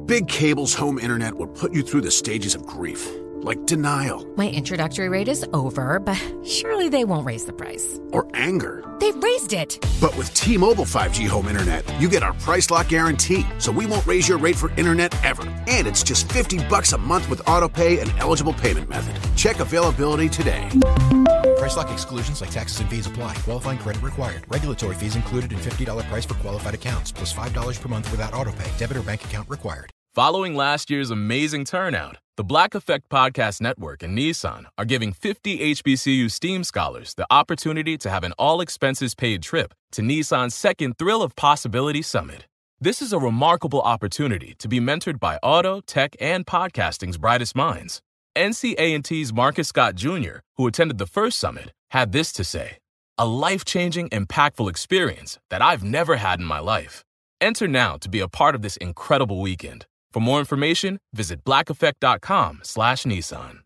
Big Cable's home internet will put you through the stages of grief, like denial. My introductory rate is over, but surely they won't raise the price. Or anger. They've raised it. But with T-Mobile 5G home internet, you get our price lock guarantee, so we won't raise your rate for internet ever. And it's just $50 a month with autopay and eligible payment method. Check availability today. Price lock exclusions like taxes and fees apply. Qualifying credit required. Regulatory fees included in $50 price for qualified accounts, plus $5 per month without autopay. Debit or bank account required. Following last year's amazing turnout, the Black Effect Podcast Network and Nissan are giving 50 HBCU STEAM scholars the opportunity to have an all-expenses-paid trip to Nissan's second Thrill of Possibility Summit. This is a remarkable opportunity to be mentored by auto, tech, and podcasting's brightest minds. NCA&T's Marcus Scott Jr., who attended the first summit, had this to say: "A life-changing, impactful experience that I've never had in my life. Enter now to be a part of this incredible weekend. For more information, visit blackeffect.com/Nissan.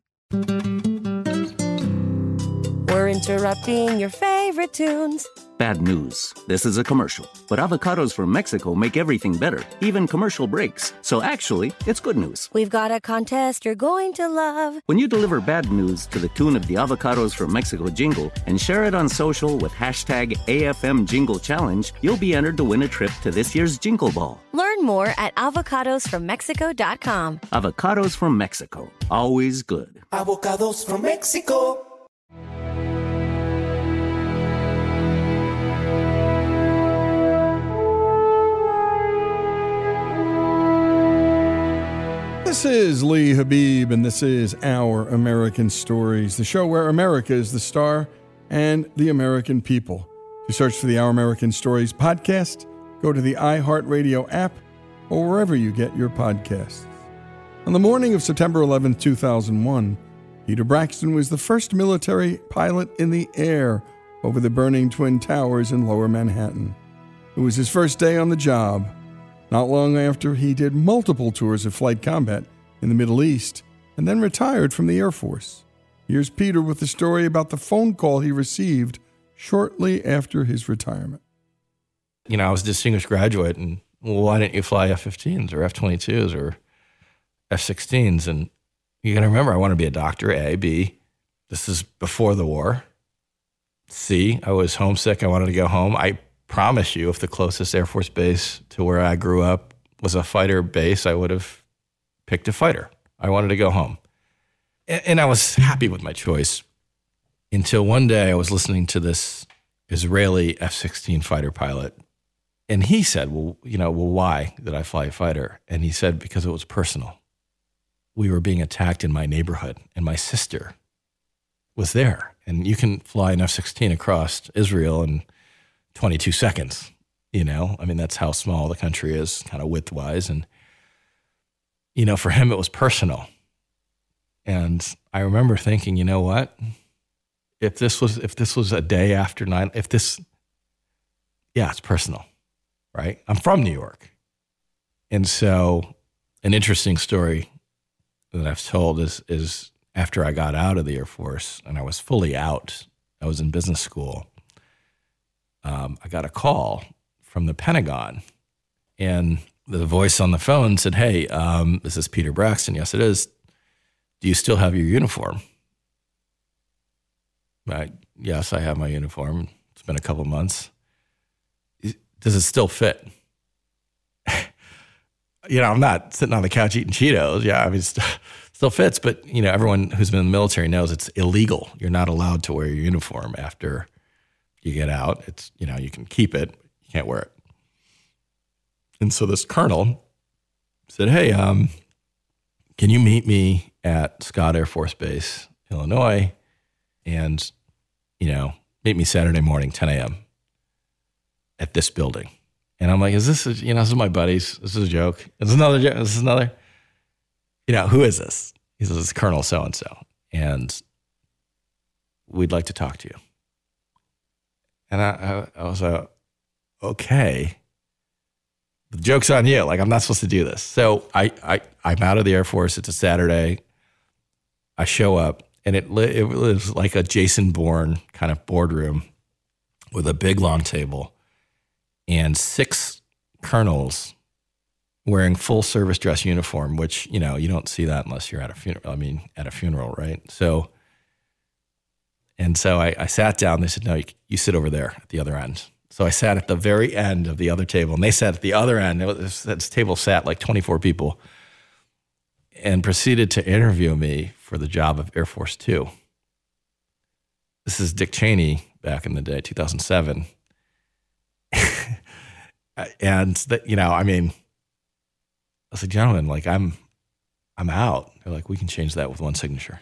We're interrupting your favorite tunes. Bad news. This is a commercial. But avocados from Mexico make everything better, even commercial breaks. So actually, it's good news. We've got a contest you're going to love. When you deliver bad news to the tune of the Avocados from Mexico jingle and share it on social with hashtag AFM Jingle Challenge, you'll be entered to win a trip to this year's Jingle Ball. Learn more at avocadosfrommexico.com. Avocados from Mexico. Always good. Avocados from Mexico. This is Lee Habib, and this is Our American Stories, the show where America is the star and the American people. To search for the Our American Stories podcast, go to the iHeartRadio app or wherever you get your podcasts. On the morning of September 11, 2001, Peter Braxton was the first military pilot in the air over the burning Twin Towers in Lower Manhattan. It was his first day on the job. Not long after, he did multiple tours of flight combat in the Middle East and then retired from the Air Force. Here's Peter with the story about the phone call he received shortly after his retirement. You know, I was a distinguished graduate, and well, why didn't you fly F-15s or F-22s or F-16s? And you got to remember, I want to be a doctor, A. B, this is before the war. C, I was homesick. I wanted to go home. I promise you, if the closest Air Force base to where I grew up was a fighter base, I would have picked a fighter. I wanted to go home. And I was happy with my choice until one day I was listening to this Israeli F-16 fighter pilot. And he said, well, why did I fly a fighter? And he said, because it was personal. We were being attacked in my neighborhood, and my sister was there. And you can fly an F-16 across Israel in 22 seconds, that's how small the country is, kind of width-wise. And, for him, it was personal. And I remember thinking, you know what? If this was a day after 9, it's personal, right? I'm from New York. And so an interesting story that I've told is after I got out of the Air Force and I was fully out, I was in business school. I got a call from the Pentagon, and the voice on the phone said, hey, this is Peter Braxton. Yes, it is. Do you still have your uniform? Yes, I have my uniform. It's been a couple months. Does it still fit? I'm not sitting on the couch eating Cheetos. Yeah, still fits, but everyone who's been in the military knows it's illegal. You're not allowed to wear your uniform after you get out. It's, you can keep it, you can't wear it. And so this colonel said, hey, can you meet me at Scott Air Force Base, Illinois, and, meet me Saturday morning, 10 a.m. at this building. And I'm like, this is my buddies. This is a joke. This is another joke. This is another, who is this? He says, it's Colonel so-and-so. And we'd like to talk to you. And I was like, okay, the joke's on you. Like, I'm not supposed to do this. So I'm out of the Air Force. It's a Saturday. I show up, and it was like a Jason Bourne kind of boardroom with a big long table and 6 colonels wearing full service dress uniform, which, you don't see that unless you're at a funeral. At a funeral, right? So I sat down. They said, no, you sit over there at the other end. So I sat at the very end of the other table, and they sat at the other end. This table sat like 24 people, and proceeded to interview me for the job of Air Force Two. This is Dick Cheney back in the day, 2007. And that, I was like, gentlemen, like I'm out. They're like, we can change that with one signature.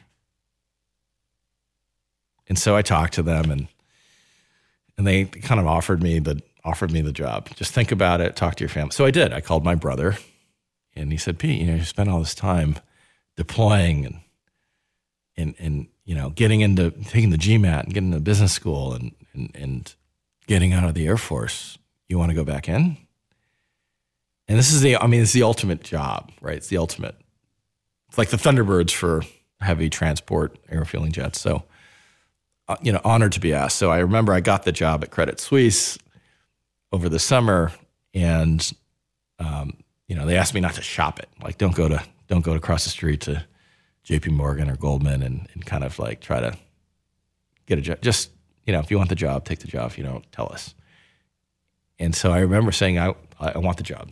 And so I talked to them, and they kind of offered me the job. Just think about it, talk to your family. So I did. I called my brother, and he said, Pete, you spent all this time deploying and getting into taking the GMAT and getting into business school and getting out of the Air Force. You want to go back in? And this is it's the ultimate job, right? It's the ultimate. It's like the Thunderbirds for heavy transport airfueling jets. So, honored to be asked. So I remember I got the job at Credit Suisse over the summer, and they asked me not to shop it. Like, don't go to across the street to JP Morgan or Goldman and kind of like try to get a job. Just, if you want the job, take the job. If you don't, tell us. And so I remember saying, I want the job.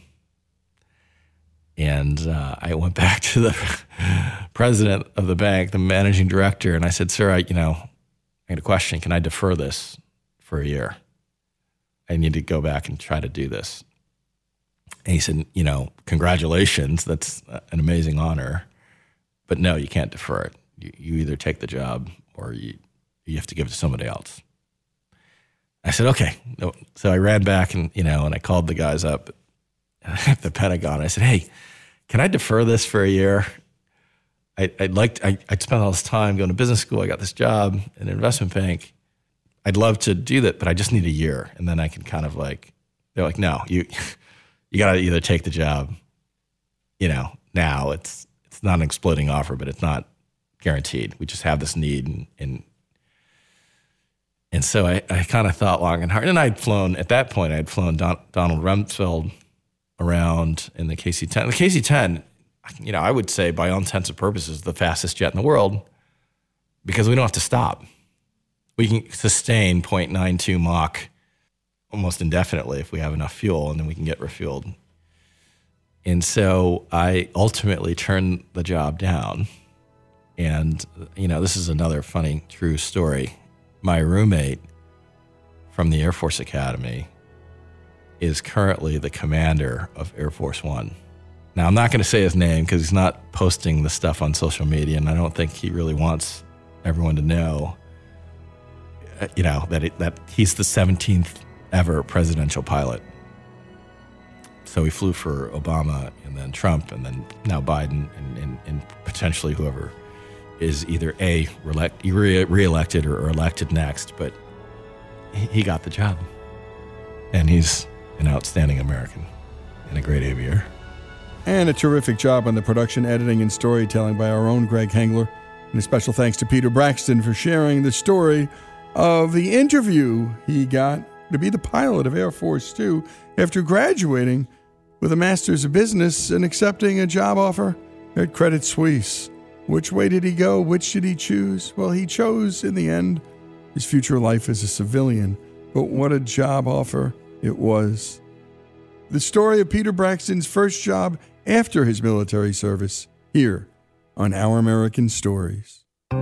And I went back to the president of the bank, the managing director, and I said, sir, I had a question. Can I defer this for a year? I need to go back and try to do this. And he said, congratulations. That's an amazing honor. But no, you can't defer it. You either take the job or you have to give it to somebody else. I said, okay. So I ran back and I called the guys up at the Pentagon. I said, hey, can I defer this for a year? I'd spent all this time going to business school. I got this job in an investment bank. I'd love to do that, but I just need a year. And then I can kind of they're like, no, you got to either take the job, now it's not an exploding offer, but it's not guaranteed. We just have this need. And so I kind of thought long and hard. And I'd flown Donald Rumsfeld around in the KC-10. The KC-10, I would say by all intents and purposes, the fastest jet in the world because we don't have to stop. We can sustain 0.92 Mach almost indefinitely if we have enough fuel, and then we can get refueled. And so I ultimately turned the job down. And, this is another funny, true story. My roommate from the Air Force Academy is currently the commander of Air Force One. Now, I'm not going to say his name because he's not posting the stuff on social media, and I don't think he really wants everyone to know, that he's the 17th ever presidential pilot. So he flew for Obama and then Trump and then now Biden and potentially whoever is either reelected or elected next. But he got the job. And he's an outstanding American and a great aviator. And a terrific job on the production, editing, and storytelling by our own Greg Hengler. And a special thanks to Peter Braxton for sharing the story of the interview he got to be the pilot of Air Force Two after graduating with a Master's of Business and accepting a job offer at Credit Suisse. Which way did he go? Which did he choose? Well, he chose, in the end, his future life as a civilian. But what a job offer it was. The story of Peter Braxton's first job after his military service, here on Our American Stories.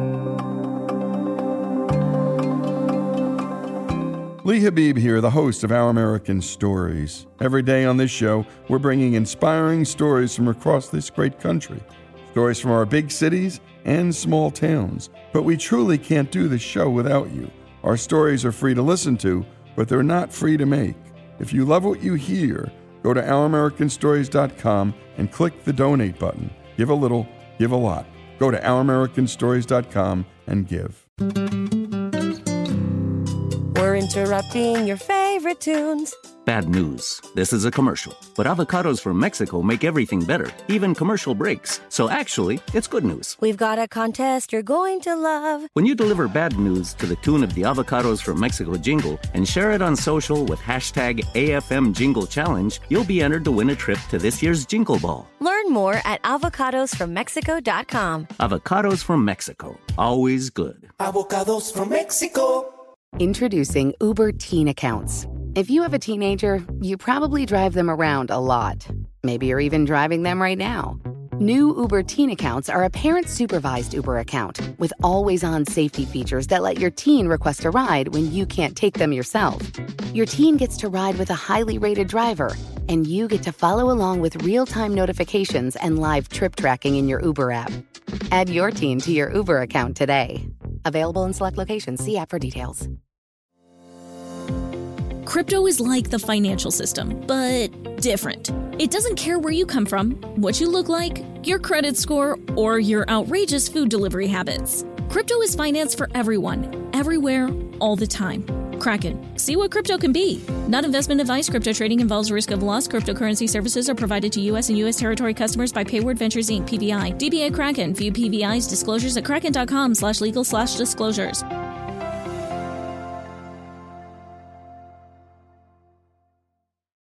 Lee Habib here, the host of Our American Stories. Every day on this show, we're bringing inspiring stories from across this great country. Stories from our big cities and small towns. But we truly can't do this show without you. Our stories are free to listen to, but they're not free to make. If you love what you hear, go to OurAmericanStories.com and click the donate button. Give a little, give a lot. Go to OurAmericanStories.com and give. We're interrupting your favorite tunes. Bad news. This is a commercial. But avocados from Mexico make everything better, even commercial breaks. So actually, it's good news. We've got a contest you're going to love. When you deliver bad news to the tune of the Avocados from Mexico jingle and share it on social with hashtag AFM Jingle Challenge, you'll be entered to win a trip to this year's Jingle Ball. Learn more at avocadosfrommexico.com. Avocados from Mexico. Always good. Avocados from Mexico. Introducing Uber Teen Accounts. If you have a teenager, you probably drive them around a lot. Maybe you're even driving them right now. New Uber Teen Accounts are a parent-supervised Uber account with always-on safety features that let your teen request a ride when you can't take them yourself. Your teen gets to ride with a highly rated driver, and you get to follow along with real-time notifications and live trip tracking in your Uber app. Add your teen to your Uber account today. Available in select locations. See app for details. Crypto is like the financial system, but different. It doesn't care where you come from, what you look like, your credit score, or your outrageous food delivery habits. Crypto is finance for everyone, everywhere, all the time. Kraken. See what crypto can be. Not investment advice. Crypto trading involves risk of loss. Cryptocurrency services are provided to U.S. and U.S. territory customers by Payward Ventures Inc. PBI. DBA Kraken. View PBI's disclosures at kraken.com/legal/disclosures.